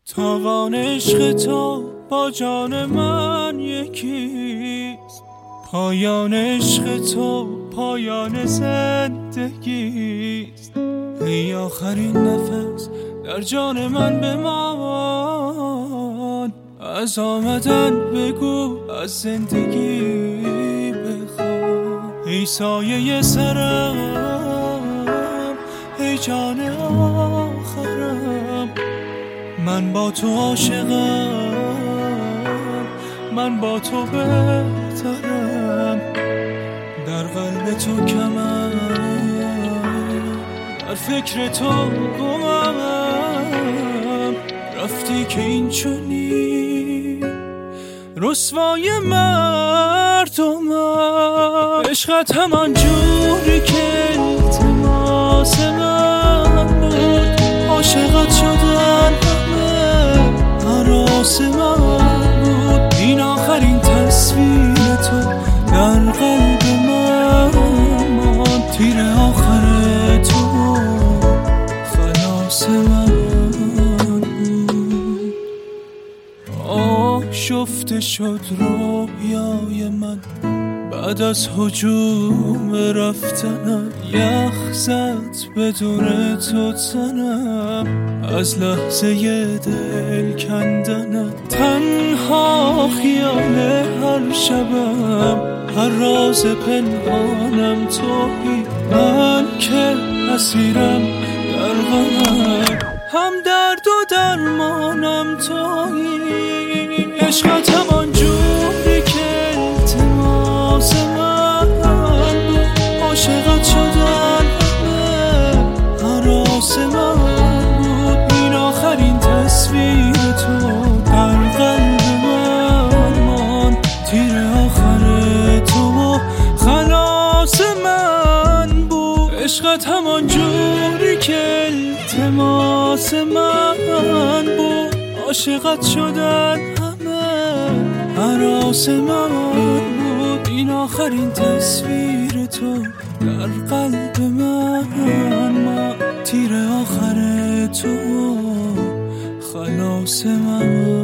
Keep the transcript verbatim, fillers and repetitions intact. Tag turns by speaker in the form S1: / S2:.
S1: تاوان عشق تو با جان من یکیست، پایان عشق تو پایان زندگیست. ای آخرین نفس در جان من بمان، از آمدن بگو از زندگی بخواه. ای سایه سرم، ای جان آخرم، من با تو عاشقم، من با تو بهترم. در قلب تو کمم، در فکر تو گمم. رفتی که این چونی رسوای مردمم. عشقت همان جوری که التماس من بود، عاشقت شدن همه هراس من بود. این آخرین تصویر تو در قلب من ماند، تیر آخر تو خلاص من بود. آشفته شد رویای من بعد از هجوم رفتنم، یخ زد بدون تو تنم، از لحظه دل کندنم. تنها خیال هر شبم، هر راز پنهانم تویی. من که اسیرم در غمم، هم درد و درمانم تویی. عشقت همان جوری که التماس من بود، عاشقت شدن همه هراس من بود. این آخرین تصویر تو در قلب من ماند، تیر آخر تو خلاص من بود. عشقت همان جوری که التماس من بود، عاشقت شدن هراس من بود. این آخرین تصویر تو در قلب من ما، تیر آخر تو خلاص من.